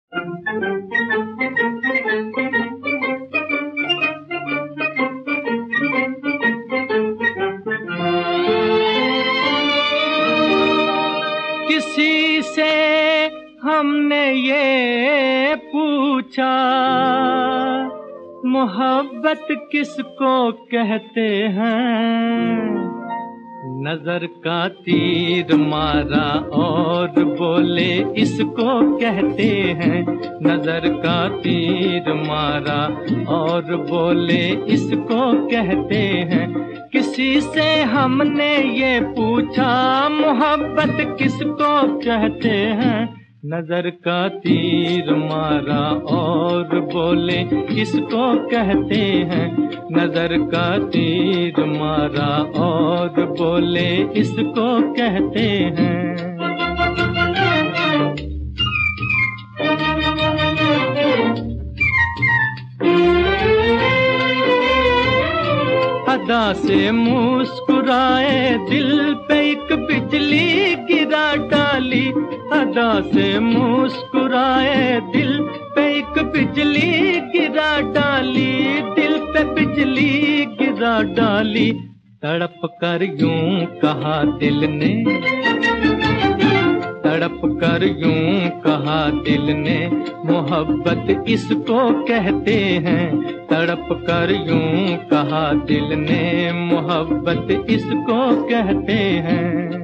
किसी से हमने ये पूछा, मोहब्बत किसको कहते हैं? नजर का तीर मारा और बोले इसको कहते हैं। नजर का तीर मारा और बोले इसको कहते हैं। किसी से हमने ये पूछा, मोहब्बत किसको कहते हैं? नजर का तीर मारा और बोले इसको कहते हैं। नजर का तीर मारा और बोले इसको कहते हैं। अदा से मुस्कुराए दिल पे एक बिजली गिरा डाली। अदा से मुस्कुराए दिल पे एक बिजली गिरा डाली। दिल पे बिजली गिरा डाली। तड़प कर यूं कहा दिल ने, तड़प कर यूं कहा दिल ने, मोहब्बत इसको कहते हैं। तड़प कर यूं कहा दिल ने, मोहब्बत इसको कहते हैं।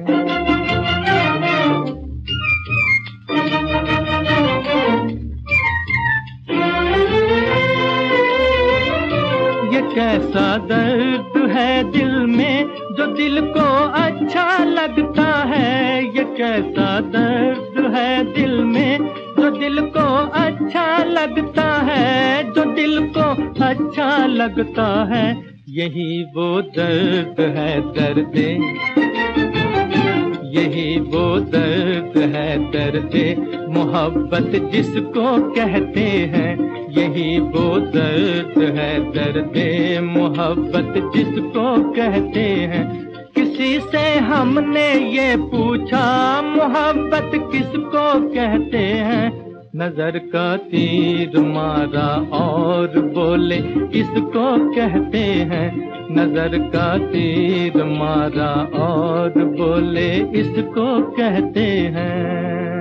ये कैसा दर्द है दिल में जो दिल को अच्छा लगता है। ये कैसा दर्द है दिल में जो दिल को अच्छा लगता है। जो दिल को अच्छा लगता है, यही वो दर्द है दर्द, यही वो दर्द है दर्द मोहब्बत जिसको कहते हैं। यही वो दर्द है दर्द मोहब्बत जिसको कहते हैं। किसी से हमने ये पूछा, मोहब्बत किसको कहते हैं? नजर का तीर मारा और बोले इसको कहते हैं। नजर का तीर मारा और बोले इसको कहते हैं।